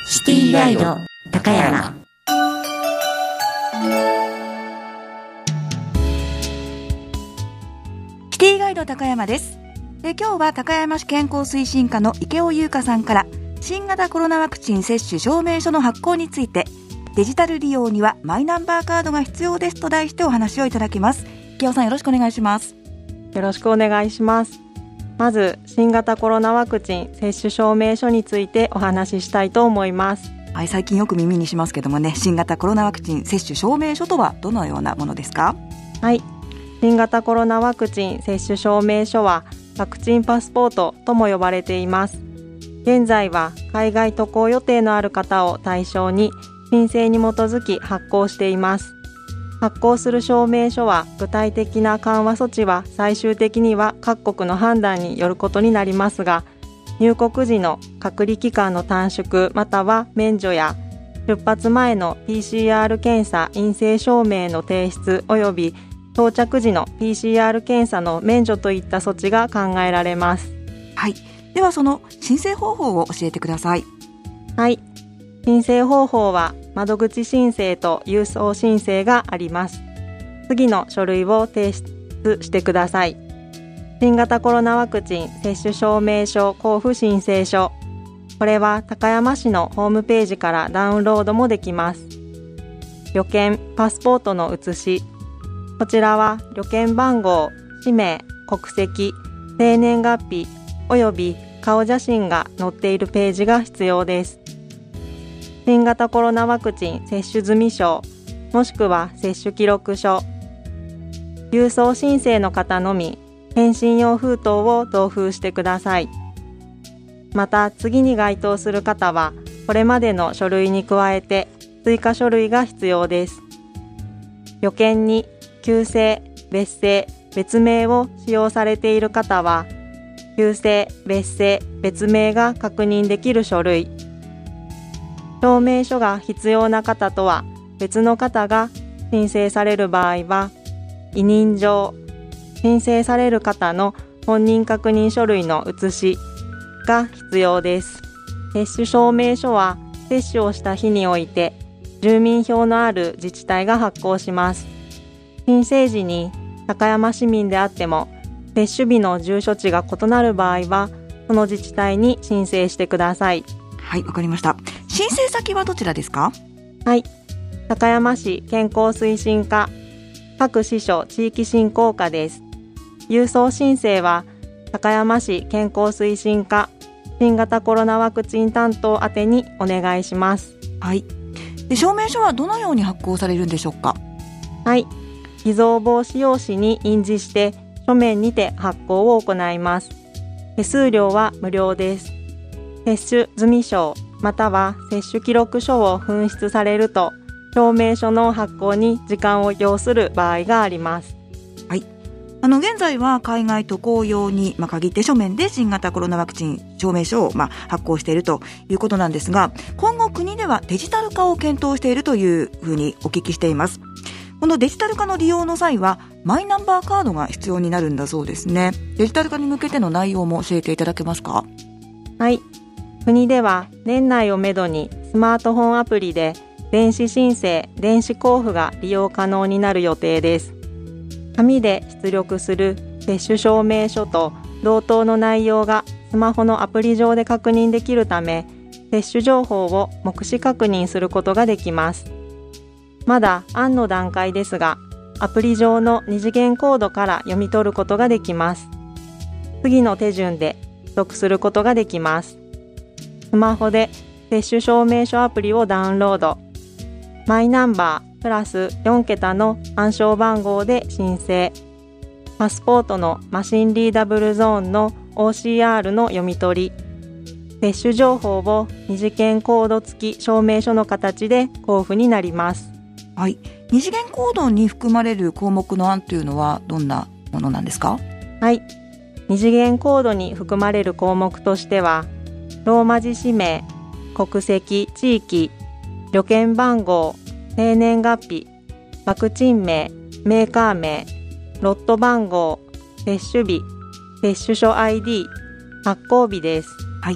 シティガイド高山。 シティガイド高山です。今日は高山市健康推進課の池尾優香さんから、新型コロナワクチン接種証明書の発行について、デジタル利用にはマイナンバーカードが必要ですと題してお話をいただきます。池尾さん、よろしくお願いします。 よろしくお願いします。まず、新型コロナワクチン接種証明書についてお話ししたいと思います。 はい、最近よく耳にしますけどもね、新型コロナワクチン接種証明書とはどのようなものですか？ はい、新型コロナワクチン接種証明書はワクチンパスポートとも呼ばれています。現在は海外渡航予定のある方を対象に申請に基づき発行しています。発行する証明書は具体的な緩和措置は最終的には各国の判断によることになりますが、入国時の隔離期間の短縮または免除や出発前の PCR 検査陰性証明の提出及び到着時の PCR 検査の免除といった措置が考えられます。 はい、ではその申請方法を教えてください。 はい、申請方法は窓口申請と郵送申請があります。次の書類を提出してください。新型コロナワクチン接種証明書交付申請書。これは高山市のホームページからダウンロードもできます。旅券、パスポートの写し。こちらは旅券番号、氏名、国籍、生年月日および顔写真が載っているページが必要です。新型コロナワクチン接種済証もしくは接種記録書。郵送申請の方のみ返信用封筒を同封してください。また次に該当する方はこれまでの書類に加えて追加書類が必要です。旅券に旧姓、別姓、別名を使用されている方は旧姓、別姓、別名が確認できる書類。証明書が必要な方とは別の方が申請される場合は、委任状、申請される方の本人確認書類の写しが必要です。接種証明書は接種をした日において住民票のある自治体が発行します。申請時に高山市民であっても接種日の住所地が異なる場合はその自治体に申請してください。 はい、わかりました。申請先はどちらですか？ はい、高山市健康推進課各支所地域振興課です。郵送申請は高山市健康推進課新型コロナワクチン担当宛てにお願いします。 はい。で、証明書はどのように発行されるんでしょうか？ はい、偽造防止用紙に印字して書面にて発行を行います。手数料は無料です。接種済証または接種記録書を紛失されると証明書の発行に時間を要する場合があります。 はい、現在は海外渡航用に、限って書面で新型コロナワクチン証明書を、発行しているということなんですが、今後国ではデジタル化を検討しているというふうにお聞きしています。このデジタル化の利用の際はマイナンバーカードが必要になるんだそうですね。デジタル化に向けての内容も教えていただけますか？ はい、国では年内をめどにスマートフォンアプリで電子申請、電子交付が利用可能になる予定です。紙で出力する接種証明書と同等の内容がスマホのアプリ上で確認できるため、接種情報を目視確認することができます。まだ案の段階ですが、アプリ上の二次元コードから読み取ることができます。次の手順で取得することができます。スマホで接種証明書アプリをダウンロード。マイナンバープラス4桁の暗証番号で申請。パスポートのマシンリーダブルゾーンの OCR の読み取り。接種情報を二次元コード付き証明書の形で交付になります。 はい、二次元コードに含まれる項目の案というのはどんなものなんですか？ はい、二次元コードに含まれる項目としては、ローマ字氏名、国籍、地域、旅券番号、生年月日、ワクチン名、メーカー名、ロット番号、接種日、接種書 ID、発行日です。 はい、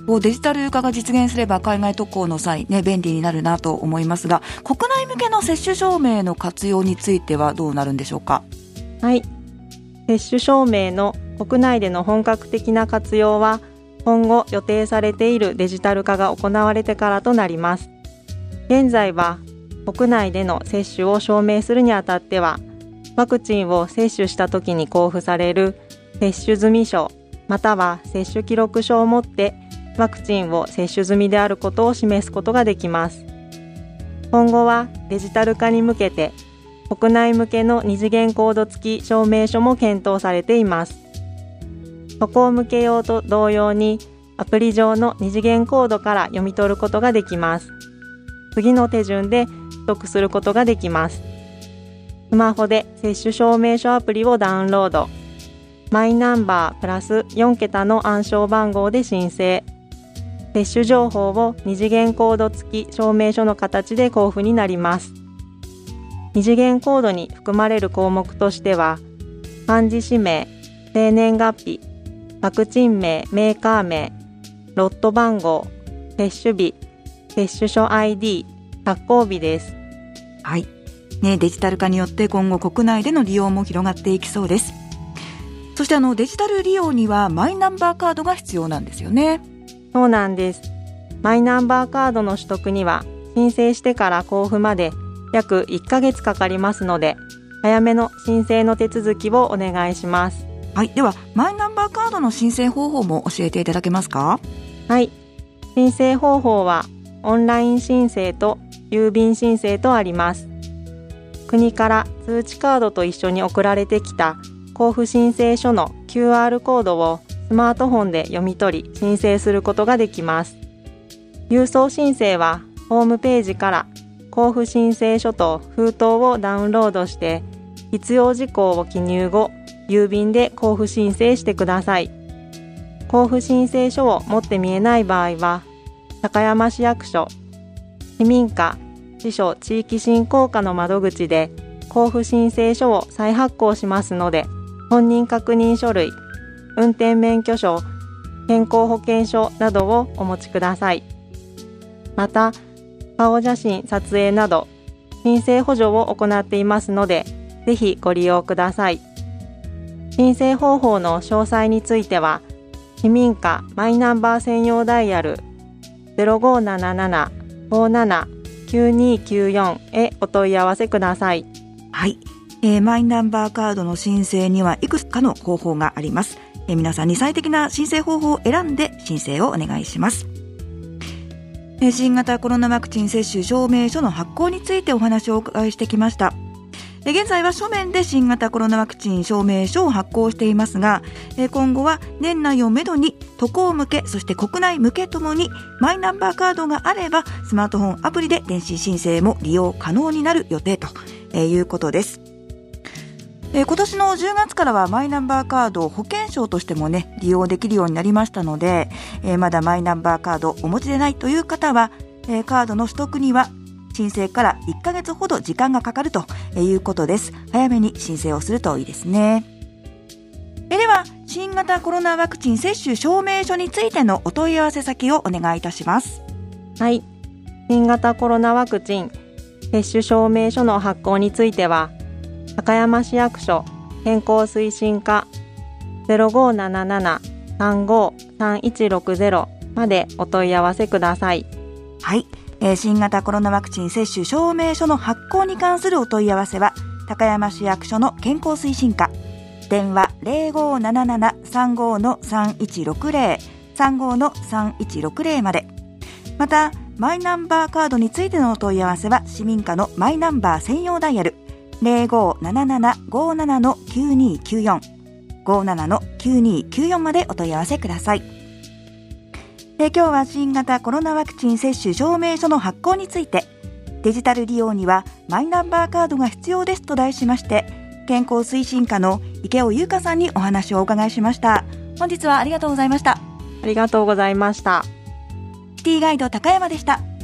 デジタル化が実現すれば海外渡航の際、便利になるなと思いますが、国内向けの接種証明の活用についてはどうなるんでしょうか？ はい。接種証明の国内での本格的な活用は、今後予定されているデジタル化が行われてからとなります。現在は、国内での接種を証明するにあたっては、ワクチンを接種した時に交付される接種済証、または接種記録書を持ってワクチンを接種済みであることを示すことができます。今後はデジタル化に向けて国内向けの二次元コード付き証明書も検討されています。渡航向け用と同様にアプリ上の二次元コードから読み取ることができます。次の手順で取得することができます。スマホで接種証明書アプリをダウンロード。マイナンバープラス4桁の暗証番号で申請。接種情報を二次元コード付き証明書の形で交付になります。二次元コードに含まれる項目としては、漢字氏名、生年月日、ワクチン名、メーカー名、ロット番号、接種日、接種書 ID、発行日です。 はい。デジタル化によって今後国内での利用も広がっていきそうです。そしてデジタル利用にはマイナンバーカードが必要なんですよね。 そうなんです。マイナンバーカードの取得には申請してから交付まで約1ヶ月かかりますので、早めの申請の手続きをお願いします。 はい。ではマイナンバーカードの申請方法も教えていただけますか？ はい。申請方法はオンライン申請と郵便申請とあります。国から通知カードと一緒に送られてきた交付申請書の QR コードをスマートフォンで読み取り申請することができます。郵送申請はホームページから交付申請書と封筒をダウンロードして必要事項を記入後、郵便で交付申請してください。交付申請書を持って見えない場合は、高山市役所、市民課、市所地域振興課の窓口で交付申請書を再発行しますので、本人確認書類、運転免許証、健康保険証などをお持ちください。また、顔写真撮影など申請補助を行っていますので、ぜひご利用ください。申請方法の詳細については、市民課マイナンバー専用ダイヤル 0577-57-9294 へお問い合わせください。 はい。マイナンバーカードの申請にはいくつかの方法があります。皆さんに最適な申請方法を選んで申請をお願いします。新型コロナワクチン接種証明書の発行についてお話をお伺いしてきました。現在は書面で新型コロナワクチン証明書を発行していますが、今後は年内をめどに渡航向け、そして国内向けともにマイナンバーカードがあればスマートフォンアプリで電子申請も利用可能になる予定ということです。今年の10月からはマイナンバーカードを保険証としても利用できるようになりましたので、まだマイナンバーカードをお持ちでないという方は、カードの取得には申請から1ヶ月ほど時間がかかるということです。早めに申請をするといいですね。では、新型コロナワクチン接種証明書についてのお問い合わせ先をお願いいたします。 はい。新型コロナワクチン接種証明書の発行については、高山市役所健康推進課 0577-35-3160 までお問い合わせください。 はい。新型コロナワクチン接種証明書の発行に関するお問い合わせは、高山市役所の健康推進課、電話 0577-35-3160 35-3160 まで。また、マイナンバーカードについてのお問い合わせは、市民課のマイナンバー専用ダイヤル0577-57-9294 57-9294までお問い合わせください。今日は新型コロナワクチン接種証明書の発行について、デジタル利用にはマイナンバーカードが必要ですと題しまして、健康推進課の池尾優香さんにお話をお伺いしました。本日はありがとうございました。 ありがとうございました。 シティガイド高山でした。